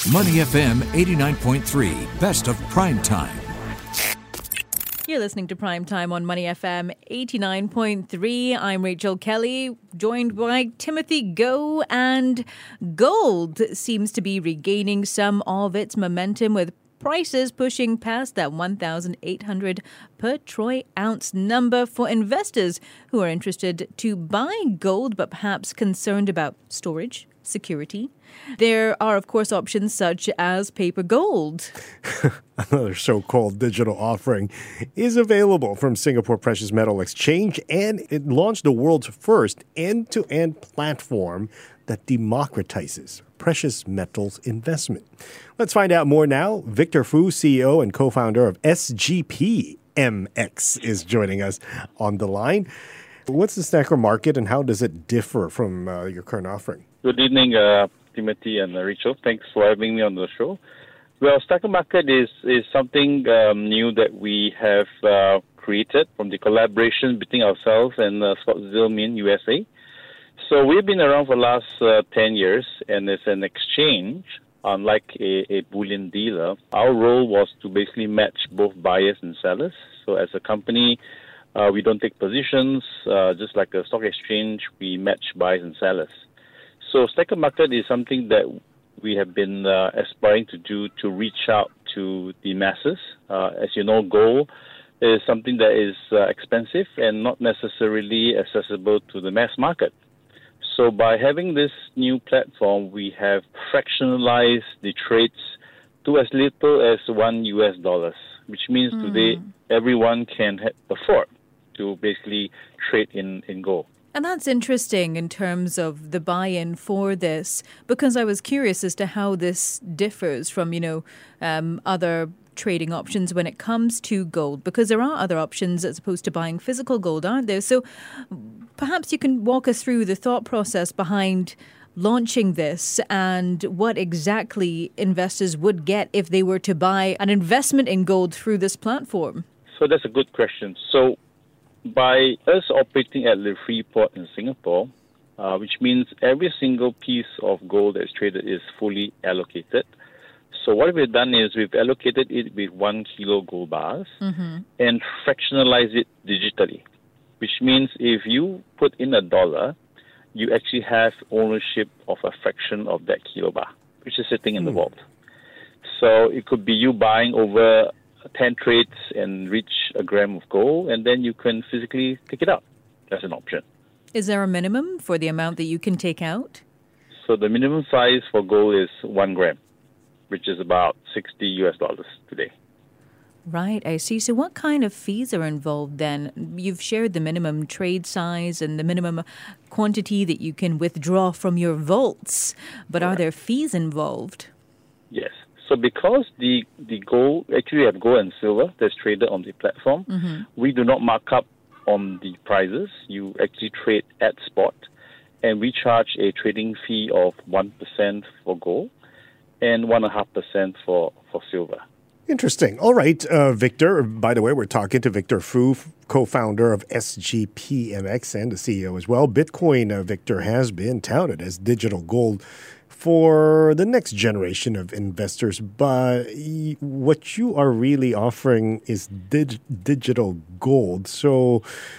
Money FM 89.3, best of prime time. You're listening to Prime Time on Money FM 89.3. I'm Rachel Kelly, joined by Timothy Go, and gold seems to be regaining some of its momentum with prices pushing past that 1,800 per troy ounce number for investors who are interested to buy gold but perhaps concerned about storage, security. There are, of course, options such as paper gold. Another so-called digital offering is available from Singapore Precious Metal Exchange, and it launched the world's first end-to-end platform that democratizes precious metals investment. Let's find out more now. Victor Foo, CEO and co-founder of SGPMX, is joining us on the line. What's the Stacker market and how does it differ from your current offering? Good evening, Timothy and Rachel. Thanks for having me on the show. Well, Stacker Market is something new that we have created from the collaboration between ourselves and Scottsdale Mint USA. So we've been around for the last 10 years, and it's an exchange, unlike a bullion dealer. Our role was to basically match both buyers and sellers. So as a company, we don't take positions. Just like a stock exchange, we match buyers and sellers. So Stacker Market is something that we have been aspiring to do to reach out to the masses. As you know, gold is something that is expensive and not necessarily accessible to the mass market. So by having this new platform, we have fractionalized the trades to as little as $1, which means today everyone can afford to basically trade in gold. And that's interesting in terms of the buy-in for this, because I was curious as to how this differs from, other trading options when it comes to gold, because there are other options as opposed to buying physical gold, aren't there? So perhaps you can walk us through the thought process behind launching this and what exactly investors would get if they were to buy an investment in gold through this platform. So that's a good question. So by us operating at the free port in Singapore, which means every single piece of gold that's traded is fully allocated. So what we've done is we've allocated it with 1 kilo gold bars and fractionalized it digitally, which means if you put in $1, you actually have ownership of a fraction of that kilo bar, which is sitting in the vault. So it could be you buying over 10 trades and reach a gram of gold, and then you can physically take it out. That's an option. Is there a minimum for the amount that you can take out? So the minimum size for gold is 1 gram, which is about $60 today. Right, I see. So what kind of fees are involved then? You've shared the minimum trade size and the minimum quantity that you can withdraw from your vaults, but are there fees involved? Yes. So because the gold, actually we have gold and silver that's traded on the platform, we do not mark up on the prices. You actually trade at spot, and we charge a trading fee of 1% for gold and 1.5% for silver. Interesting. All right, Victor. By the way, we're talking to Victor Foo, co-founder of SGPMX and the CEO as well. Bitcoin, Victor, has been touted as digital gold for the next generation of investors, but what you are really offering is digital gold. So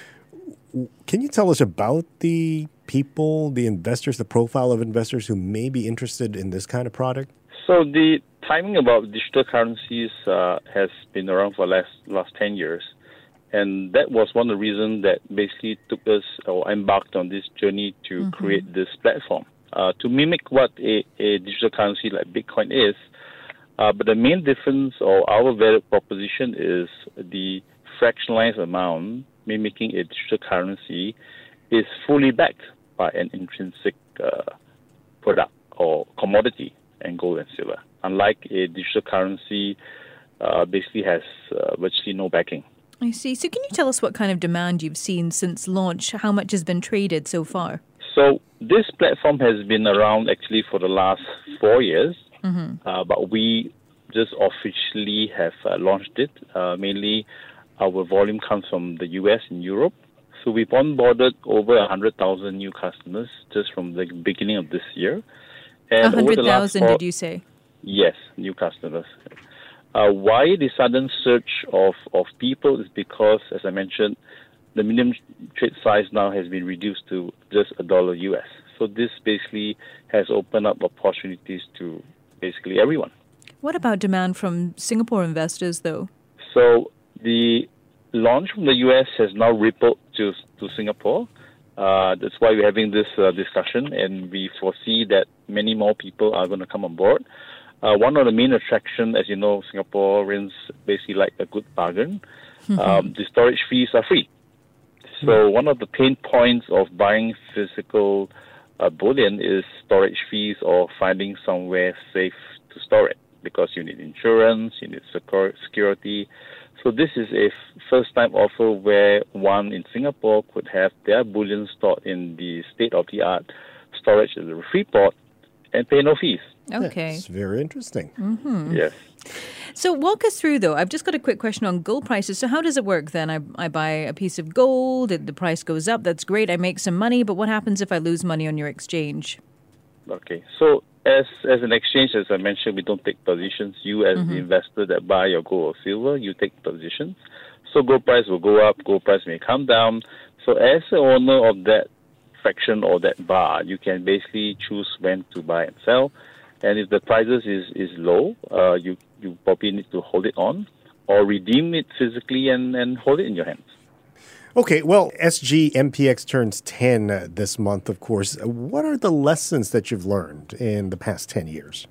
can you tell us about the people, the investors, the profile of investors who may be interested in this kind of product? So the timing about digital currencies has been around for the last 10 years. And that was one of the reasons that basically took us or embarked on this journey to create this platform. To mimic what a digital currency like Bitcoin is. But the main difference or our value proposition is the fractionalized amount mimicking a digital currency is fully backed by an intrinsic product or commodity and gold and silver. Unlike a digital currency, basically has virtually no backing. I see. So can you tell us what kind of demand you've seen since launch? How much has been traded so far? So this platform has been around actually for the last 4 years, but we just officially have launched it. Mainly our volume comes from the US and Europe. So we've onboarded over 100,000 new customers just from the beginning of this year. And 100,000, did you say? Yes, new customers. Why the sudden surge of people is because, as I mentioned, the minimum trade size now has been reduced to just $1 US. So this basically has opened up opportunities to basically everyone. What about demand from Singapore investors, though? So the launch from the US has now rippled to Singapore. That's why we're having this discussion, and we foresee that many more people are going to come on board. One of the main attractions, as you know, Singaporeans basically like a good bargain. The storage fees are free. So one of the pain points of buying physical bullion is storage fees or finding somewhere safe to store it, because you need insurance, you need security. So this is a first-time offer where one in Singapore could have their bullion stored in the state-of-the-art storage at the Freeport and pay no fees. Okay. It's very interesting. Yes. So walk us through, though. I've just got a quick question on gold prices. So how does it work then? I buy a piece of gold, the price goes up, that's great, I make some money, but what happens if I lose money on your exchange? Okay. So as an exchange, as I mentioned, we don't take positions. You as the investor that buy your gold or silver, you take positions. So gold price will go up, gold price may come down. So as the owner of that fraction or that bar, you can basically choose when to buy and sell. And if the prices is low, you probably need to hold it on or redeem it physically and hold it in your hands. Okay, well, SG MPX turns 10 this month, of course. What are the lessons that you've learned in the past 10 years?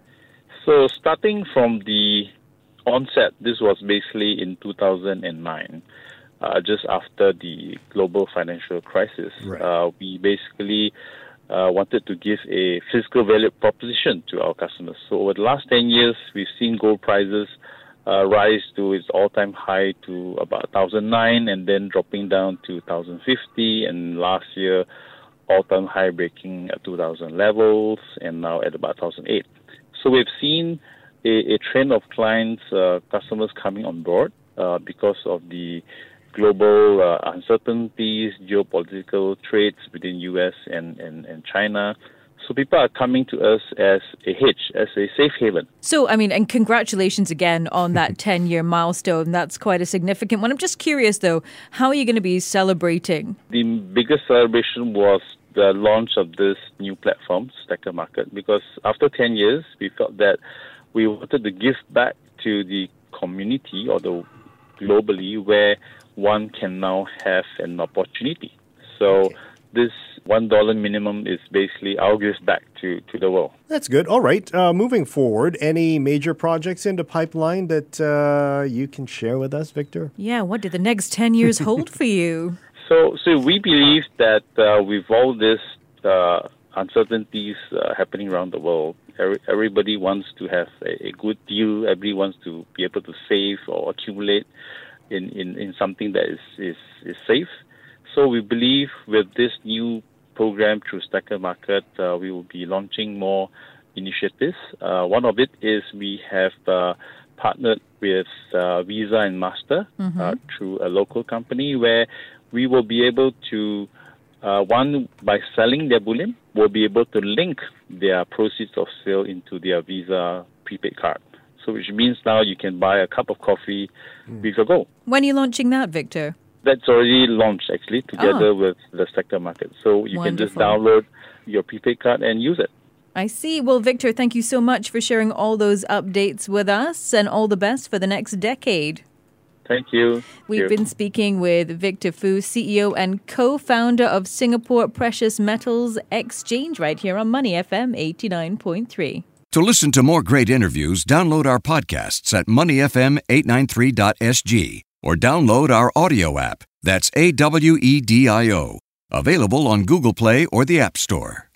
So starting from the onset, this was basically in 2009, just after the global financial crisis. Right. We basically wanted to give a physical value proposition to our customers. So over the last 10 years, we've seen gold prices rise to its all-time high to about 1,009 and then dropping down to 1,050, and last year all-time high breaking 2,000 levels and now at about 1,008. So we've seen a trend of clients, customers coming on board because of the global uncertainties, geopolitical trades between U.S. and China. So people are coming to us as a hedge, as a safe haven. So, I mean, and congratulations again on that 10-year milestone. That's quite a significant one. I'm just curious, though, how are you going to be celebrating? The biggest celebration was the launch of this new platform, Stacker Market, because after 10 years, we felt that we wanted to give back to the community or the globally where one can now have an opportunity. So this $1 minimum is basically our gift back to the world. That's good. All right. Moving forward, any major projects in the pipeline that you can share with us, Victor? Yeah, what do the next 10 years hold for you? So we believe that with all this uncertainties happening around the world, everybody wants to have a good deal. Everybody wants to be able to save or accumulate in something that is safe. So we believe with this new program through Stacker Market, we will be launching more initiatives. One of it is we have partnered with Visa and Master through a local company where we will be able to, one, by selling their bullion, will be able to link their proceeds of sale into their Visa prepaid card. So which means now you can buy a cup of coffee with your gold. When are you launching that, Victor? That's already launched, actually, together with the Stacker Market. So you can just download your prepaid card and use it. I see. Well, Victor, thank you so much for sharing all those updates with us, and all the best for the next decade. Thank you. We've been speaking with Victor Foo, CEO and co-founder of Singapore Precious Metals Exchange, right here on Money FM 89.3. To listen to more great interviews, download our podcasts at moneyfm893.sg or download our audio app. That's AWEDIO. Available on Google Play or the App Store.